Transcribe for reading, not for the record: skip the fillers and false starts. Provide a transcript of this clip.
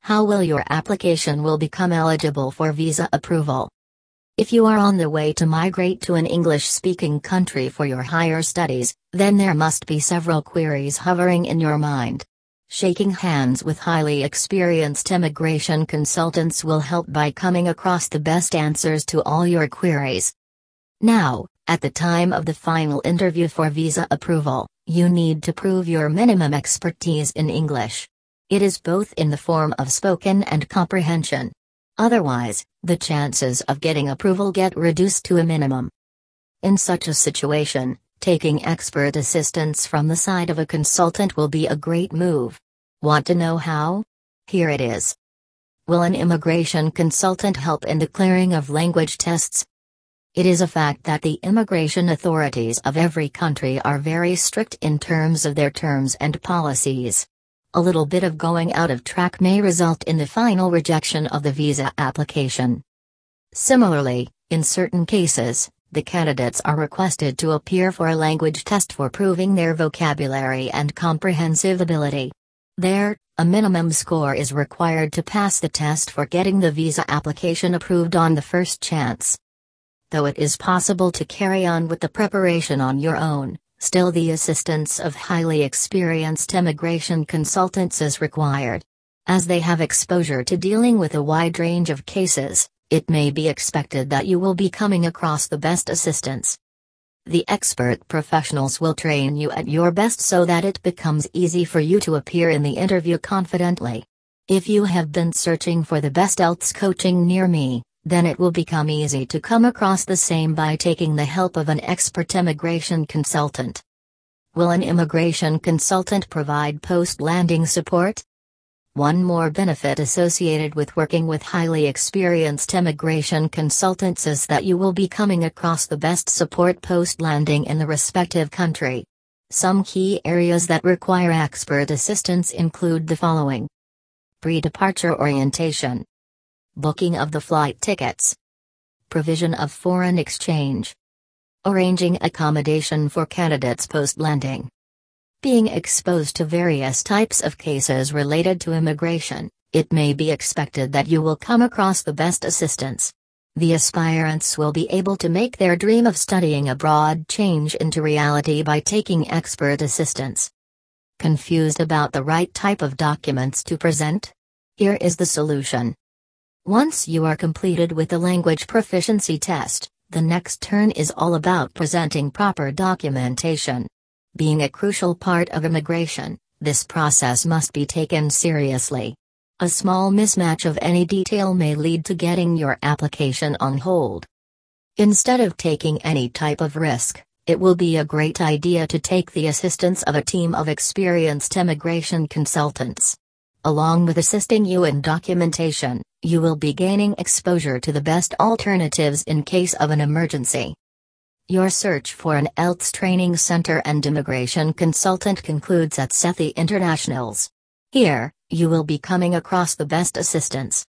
How will your application will become eligible for visa approval? If you are on the way to migrate to an English-speaking country for your higher studies, then there must be several queries hovering in your mind. Shaking hands with highly experienced immigration consultants will help by coming across the best answers to all your queries. Now, at the time of the final interview for visa approval, you need to prove your minimum expertise in English. It is both in the form of spoken and comprehension. Otherwise, the chances of getting approval get reduced to a minimum. In such a situation, taking expert assistance from the side of a consultant will be a great move. Want to know how? Here it is. Will an immigration consultant help in the clearing of language tests? It is a fact that the immigration authorities of every country are very strict in terms of their terms and policies. A little bit of going out of track may result in the final rejection of the visa application. Similarly, in certain cases, the candidates are requested to appear for a language test for proving their vocabulary and comprehensive ability. There, a minimum score is required to pass the test for getting the visa application approved on the first chance. Though it is possible to carry on with the preparation on your own, still the assistance of highly experienced immigration consultants is required. As they have exposure to dealing with a wide range of cases, it may be expected that you will be coming across the best assistance. The expert professionals will train you at your best so that it becomes easy for you to appear in the interview confidently. If you have been searching for the best IELTS coaching near me, then it will become easy to come across the same by taking the help of an expert immigration consultant. Will an immigration consultant provide post-landing support? One more benefit associated with working with highly experienced immigration consultants is that you will be coming across the best support post-landing in the respective country. Some key areas that require expert assistance include the following: pre-departure orientation, booking of the flight tickets, provision of foreign exchange, arranging accommodation for candidates post-landing. Being exposed to various types of cases related to immigration, it may be expected that you will come across the best assistance. The aspirants will be able to make their dream of studying abroad change into reality by taking expert assistance. Confused about the right type of documents to present? Here is the solution. Once you are completed with the language proficiency test, the next turn is all about presenting proper documentation. Being a crucial part of immigration, this process must be taken seriously. A small mismatch of any detail may lead to getting your application on hold. Instead of taking any type of risk, it will be a great idea to take the assistance of a team of experienced immigration consultants. Along with assisting you in documentation, you will be gaining exposure to the best alternatives in case of an emergency. Your search for an IELTS training center and immigration consultant concludes at Sethi Internationals. Here, you will be coming across the best assistance.